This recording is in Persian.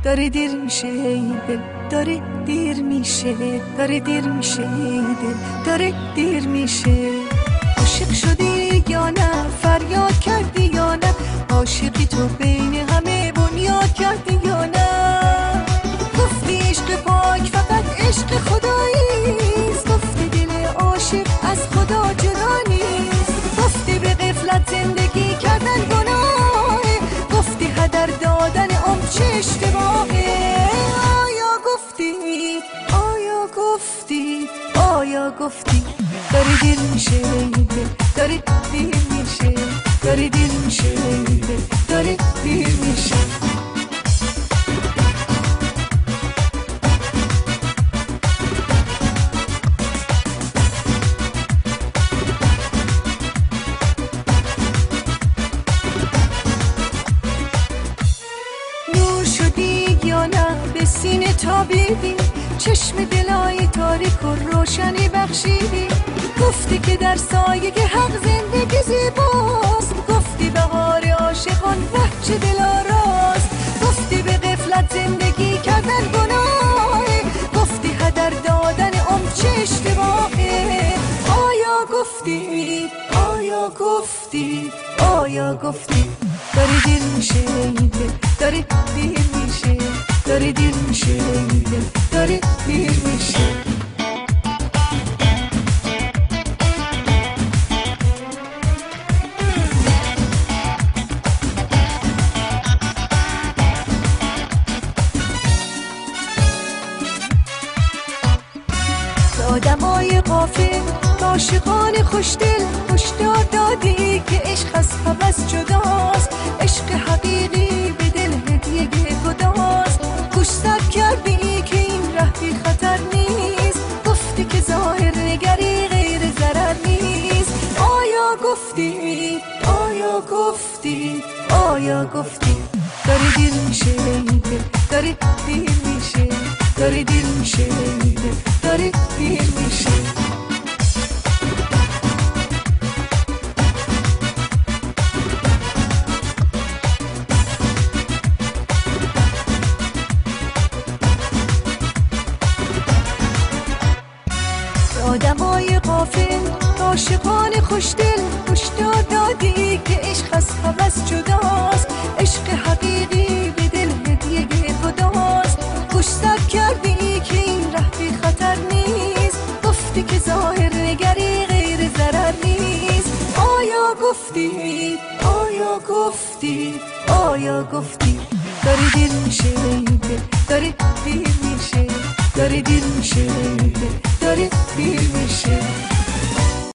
داره دیر میشه ای دل، داره دیر میشه، داره دیر میشه ای دل، داره دیر میشه. عاشق شدی یا نه، فریاد کردی یا نه، عاشقی تو بین همه بنیاد کردی یا نه. گفتی عشق پاک فقط عشق خداییست، گفتی دل عاشق از خدا جدا نیست. گفتی به غفلت زندگی کردن گناهه، گفتی هدر دادن عمر چه اشتباهه. آیا گفتی، آیا گفتی، آیا گفتی داری دیر میشه ای دل، داری دیر میشه، داری دیر میشه ای دل، داری دیر میشه. نور شدی یا نه به سینه تابیدی، چشم دلای تاریک و روشنی بخشیدی. گفتی که در سایه حق زندگی زیباست، گفتی بهار عاشقان وحچه دلاراست. گفتی به غفلت زندگی کردن گناهه، گفتی هدر دادن عمر چه اشتباهه. آیا گفتی، آیا گفتی، آیا گفتی داری دیر میشه ای دل، داری دیر میشه، داری دیر میشه ای دل، داری دیر میشه. آدمای غافل عاشقان خوشدل هشدار دادی که عشق از هوس جداست، عشق حقیقی به دل هدیه خداست. گوش سد کردی که این ره بی خطر نیست، گفتی که ظاهر نگری غیر ضرر نیست. آیا گفتی، آیا گفتی، آیا گفتی داری دیر میشه ای دل، داری دیر میشه، داری دیر میشه ای دل، داری دیر میشه. آدمای غافل عاشقان خوشدل هشدار دادی که عشق از هوس جداست، عشق حقیقی به دل هدیه خداست. گوش سد کردی که این ره بی خطر نیست، گفتی که ظاهر نگری غیر ضرر نیست. آیا گفتی، آیا گفتی، آیا گفتی داری دیر میشه ای دل، داری دیر میشه، داری دیر میشه ای دل،